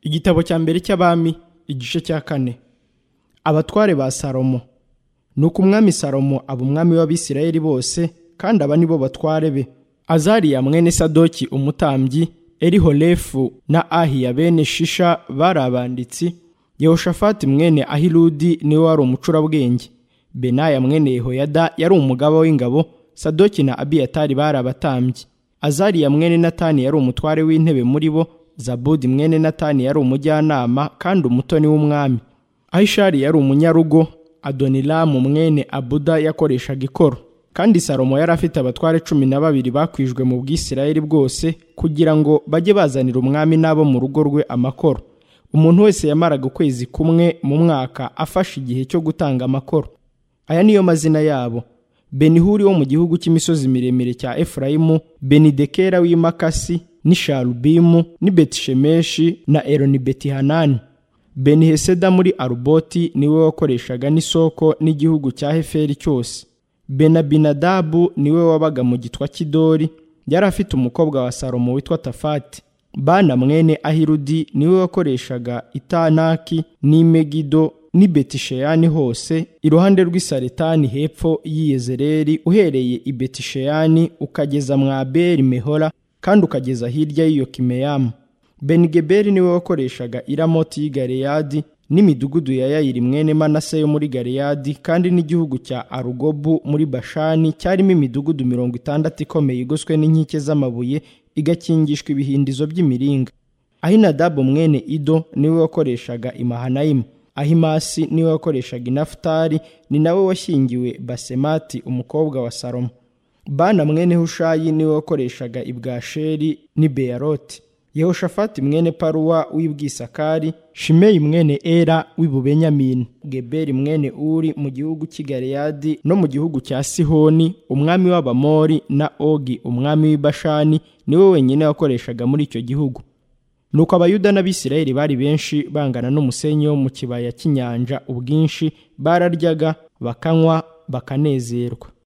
Igitabo cya mbere cy'Abami igice cya 4. Abatware ba Salomo. Nuko umwami Salomo aba umwami w'Abisirayeli bose, kandi aba nibo batware be: Azariya mwene Sadoki umutambyi, Elihorefu na Ahiya bene Shisha bari abanditsi, Yehoshafati mwene Ahiludi niwe wari umucurabwenge, Benaya mwene Yehoyada yari umugaba w'ingabo, Sadoki na Abiyatari bari abatambyi, Azariya mwene Natani yari umutware w'intebe muri bo, Zabudi mwene Natani yari umujyanama kandi umutoni w'umwami, Ahishari yari umunyarugo, Adonilamu mwene Abuda yakoreshaga ikoro. Kandi Salomo yari afite abatware 12 bakwijwe mu Bwisirayeli bwose, kugira ngo bajye bazanira umwami n'abo mu rugo rwe amakoro. Umuntu wese yamaraga ukwezi kumwe mu mwaka afashe igihe cyo gutanga amakoro. Aya niyo mazina yabo: Benihuri wo mu gihugu cy'imisozi miremire cya Efurayimu, Benidekera w'imakasi, ni Sharubimu, ni Betishemeshi na Eloni-Betihanani. Beniheseda muri Aruboti niwe wakoreshaga n'isoko n'igihugu cya Heferi cyose. Benabinadabu niwe wabaga mu gitwa Kidori, yari afite umukobwa wa Salomo witwa Tafati. Bana mwene Ahiludi niwe wakoreshaga Itanaki ni Megido ni Betisheyani hose, iruhande rw'Isaretani hepfo y'Iyezereli, uhereye i Betisheyani ukageza mwa Beri Mehora, kandi ukageza hirya y'iyo Kimeyamu. Benigeberi niwe wakoreshaga Iramoti y'i Galeyadi n'imidugudu ya Yayiri mwene Manase yo muri Galeyadi, kandi n'igihugu cya Arugobu muri Bashani cyarimo imidugudu 60 ikomeye igoswe n'inkike z'amabuye, igakingishwa ibihindizo by'imiringa. Ahinadabu mwene Ido niwe wakoreshaga Imahanayimu. Ahimasi niwe wakoreshaga Inafutali, ni nawe washyingiwe Basemati umukobwa wa Salomo. Bana mwene Hushayi niwe wakoreshaga Ibwasheri ni Beyaroti. Yehoshafati mwene Paruwa w'Ibwisakari, Shimeyi mwene Era w'Ibubenyamini, Geberi mwene Uri mu gihugu cy'i Galeyadi no mu gihugu cya Sihoni umwami w'Abamori, na Ogi umwami w'Ibashani niwe wenyine wakoreshaga muri icyo gihugu. Nuko Abayuda n'Abisirayeli bari benshi, bangana n'umusenyi wo mu kibaya cy'inyanja ubwinshi, bararyaga bakanywa bakanezerwa.